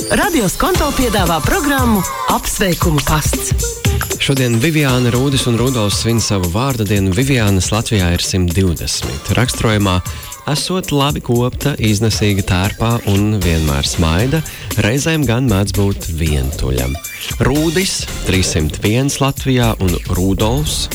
Radio Skonto piedāvā programmu Apsveikumu pasts. Šodien Viviāna, Rūdis un Rudolfs svin savu vārda dienu. Viviānas Latvijā ir 120. Raksturojumā esot labi kopta, iznesīga tērpā un vienmēr smaida, reizēm gan mēdz būt vientuļam. Rūdis 301 Latvijā un Rudolfs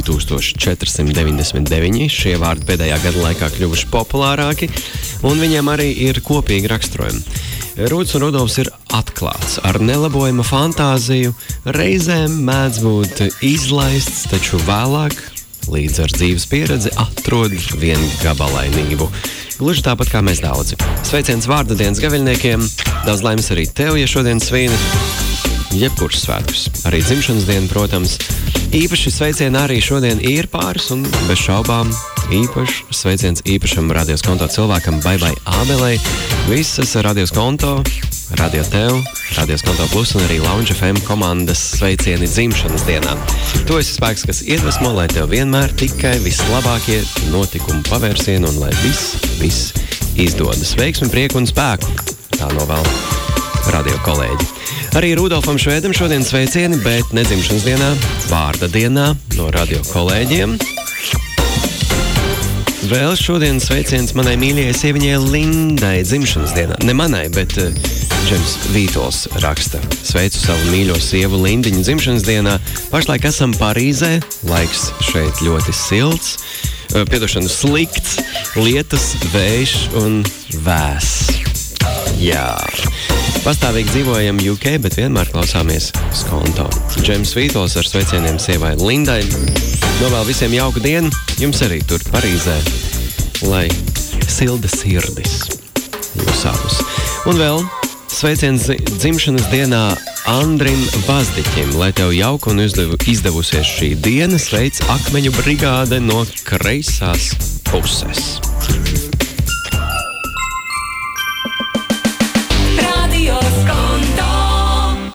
2499. Šie vārdi pēdējā gada laikā kļuvuši populārāki, un viņiem arī ir kopīgi raksturojumi. Rūdis un Rudolfs ir atklāts, ar nelabojama fantāziju, reizēm mēdz būt izlaists, taču vēlāk, līdz ar dzīves pieredzi, atrod viengabalainību. Gluži tāpat kā mēs daudzi. Sveiciens vārda dienas gaviļniekiem, daudz laimes arī tev, ja šodien svīni, jebkurš svētkus. Arī dzimšanas diena, protams. Īpaši sveicieni arī šodien ir pāris un bez šaubām īpašs sveiciens īpašam Radio Skonto cilvēkam Baibai Ābelei. Visas Radio Skonto, Radio Tev, Radio Skonto Plus un arī Lounge FM komandas sveicieni dzimšanas dienā. Tu esi spēks, kas iedvesmo, lai tev vienmēr tikai vislabākie notikumu pavērsieni un lai viss izdodas. Veiksmi, prieku un spēku. Tā novēl radio kolēģi. Arī Rudolfam Švedam šodien sveicieni, bet ne dzimšanas dienā, vārda dienā no radio kolēģiem. Vēl šodien sveiciens manai mīļajai sieviņai Lindai dzimšanas dienā. Ne manai, bet Džems Vītols raksta. Sveicu savu mīļo sievu Lindiņu dzimšanas dienā. Pašlaik esam Parīzē, laiks šeit ļoti silts, slikts, lietus, vējš un vēss. Jā. Pastāvīgi dzīvojam UK, bet vienmēr klausāmies Skonto. Džems Vītols ar sveicieniem sievai Lindai. Novēl visiem jauku dienu, jums arī tur Parīzē, lai silda sirdis jūs abus. Un vēl sveiciens dzimšanas dienā Andrim Vazdiķim, lai tev jauka un izdevusies šī diena, sveic Akmeņu brigāde no kreisās puses.